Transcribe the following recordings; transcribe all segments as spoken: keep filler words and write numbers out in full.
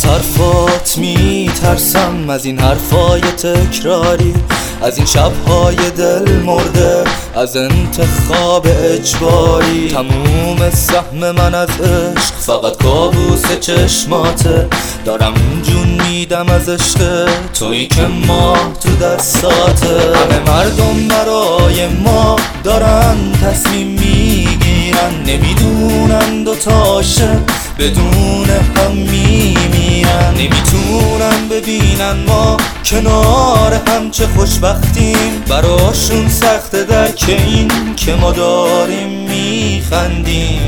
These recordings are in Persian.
حرفات میترسم، از این حرفای تکراری، از این شبهای دل مرده، از انتخاب اجباری. تموم سهم من از عشق فقط کابوس چشماته، دارم جون میدم از عشق تویی که ما تو دستاته. همه مردم برای ما دارن تصمیم میگیرن، نمیدونن دوتاشه بدون هم میمیرن. نمیتونن ببینن ما کنار هم چه خوشبختیم، براشون سخته درک این که ما داریم میخندیم.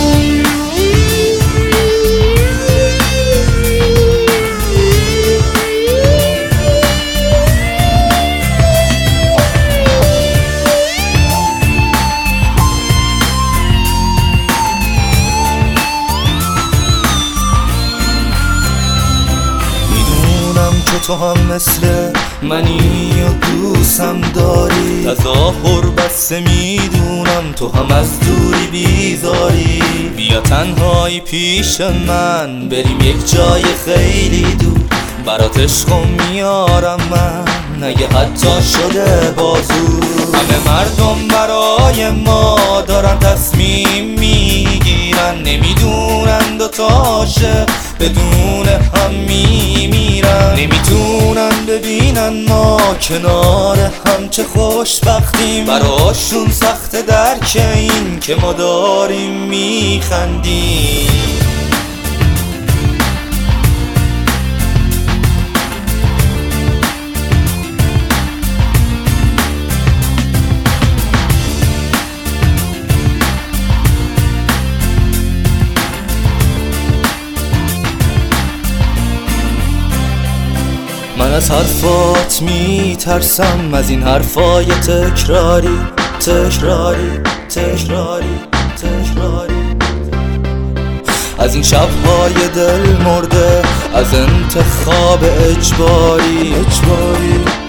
که تو هم مثل منی و دوستم داری، تظاهر بسته میدونم تو هم از دوری بیزاری. بیا تنهایی پیش من بریم یک جای خیلی دور، برات عشقم میارم من اگه حتی شده بازو. همه مردم برای ما دارن تصمیم میگیرن، نمیدونن دوتاشه بدون هم میمیرن. نمیتونن ببینن ما کنار هم چه خوشبختیم، براشون سخت درک این که ما داریم میخندیم. من از حرفات میترسم، از این حرفای تکراری تکراری تکراری تکراری، از این شبهای دل مرده، از انتخاب اجباری اجباری.